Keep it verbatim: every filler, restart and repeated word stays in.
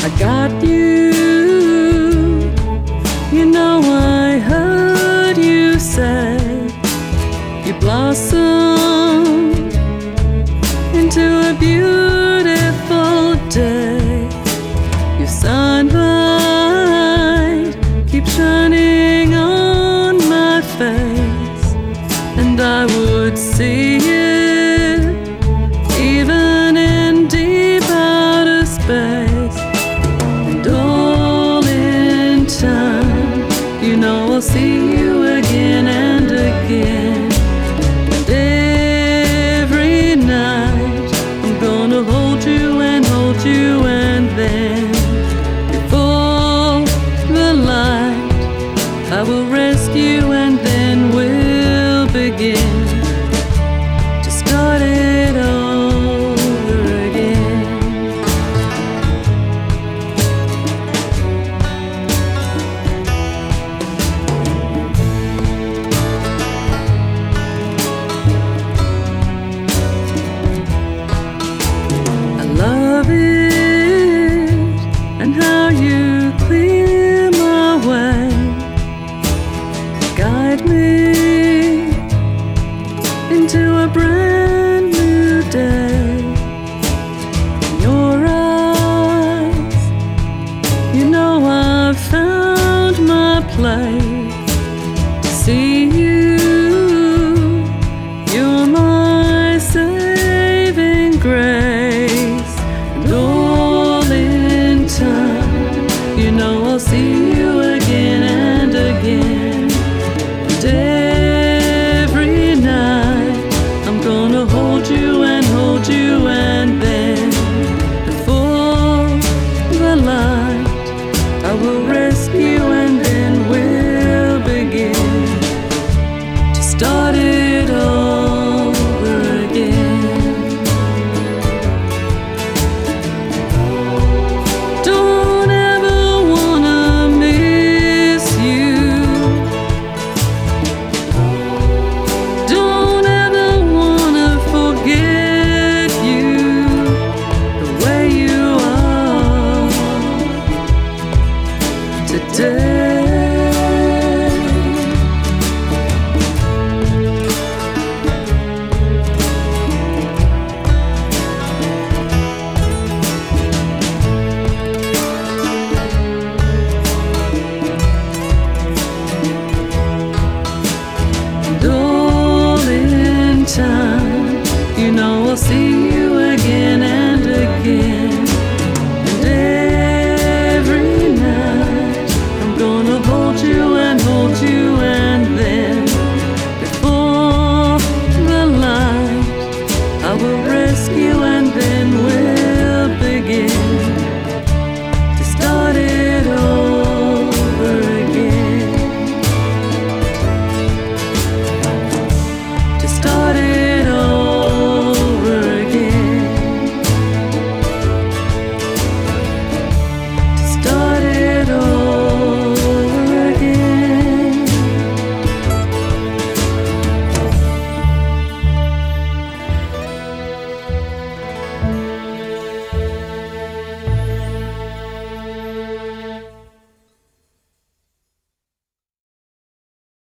I got you. You know I heard you say you blossomed into a beautiful day. Your sunlight keeps shining on my face, and I would see it even in deep outer space. And all in time, you know I'll see you again and again. And every night I'm gonna hold you and hold you, and then before the light I will rescue, and then we'll begin to start it over again. I love it and how you clear my way, guide me into a brand new day. In your eyes, you know I've found my place.